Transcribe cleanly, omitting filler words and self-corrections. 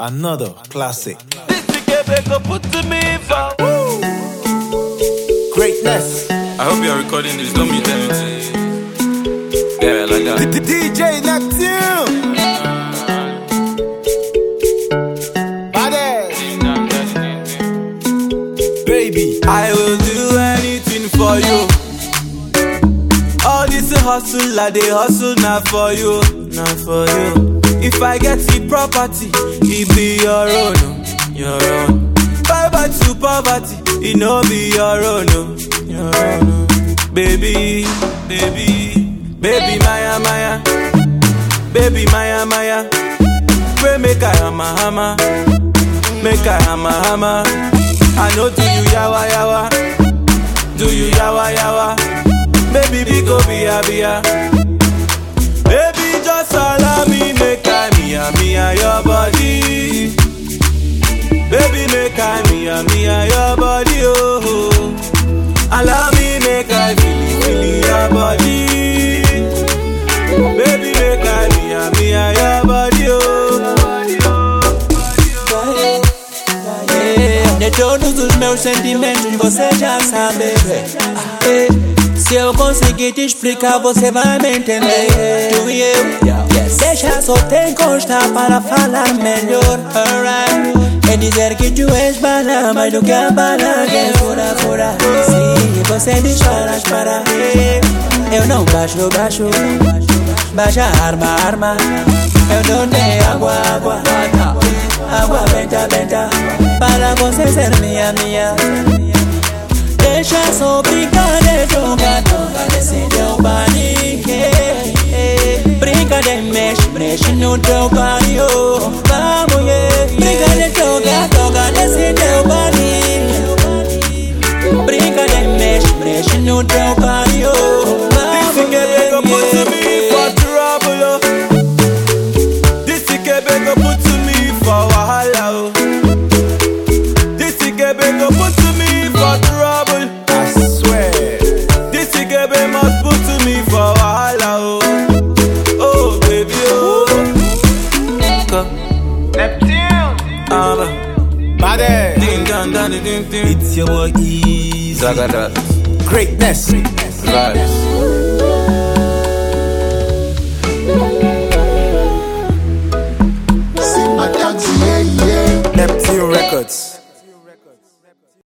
Another classic. Greatness. I hope you are recording this. Don't mute anything. Yeah, like that. DJ Neptune. Baby, I will do anything for you. All this hustle, I dey hustle not for you, not for you. If I get the property, it be your own, your own. Poverty to poverty, it no be your own, your own. Baby, baby, baby, Maya, baby, Maya. Pray make I hammer, make I hammer. I know do you yawa, do you yawa. Baby, we go be a. Baby, just allow me, make I mia your body. Baby, make I mia your body, oh. Allow me, make I feel your body. Baby, make I mia your body, oh. De todos os meus sentimentos você já sabe. Se eu conseguir te explicar, você vai me entender. Tu e eu, deixa só te encostar para falar melhor. Alright. É dizer que tu és bala, mais do que a bala que é fura. Se você dispara, eu não baixo. Baixa arma. Eu não dei água. Água benta, para você ser minha. Deixa só brincar de jogar nesse teu body. Brinca de mexe no teu body, oh. Vamos, brinca de jogar nesse teu body. Brinca de mexe no teu body, oh. This is go put to me for trouble, oh. This is go put to me for wahala, oh. This is go put to me for trouble. I swear. This Ikebe must put to me for wahala, oh. Oh, baby, oh. Neptune. Bade. Ding ding. It's your boy Easy. Zagadat. Greatness. Vibes.